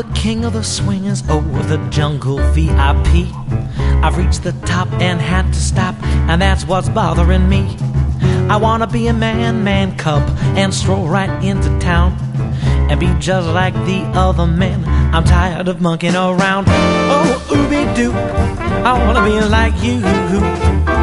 the king of the swingers, oh, the jungle VIP. I've reached the top and had to stop, and that's what's bothering me. I wanna be a man cub and stroll right into town and be just like the other men. I'm tired of monkeying around. Oh, ooby-doo, I wanna be like you.